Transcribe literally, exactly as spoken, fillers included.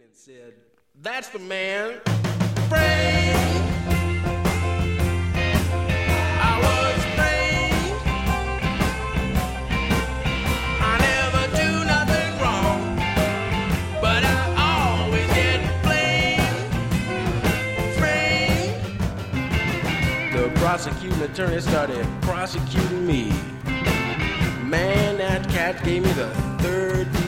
said, "That's the man, Frank. I was Frank. I never do nothing wrong, but I always get blamed. Frank." The prosecuting attorney started prosecuting me. Man, that cat gave me the third degree.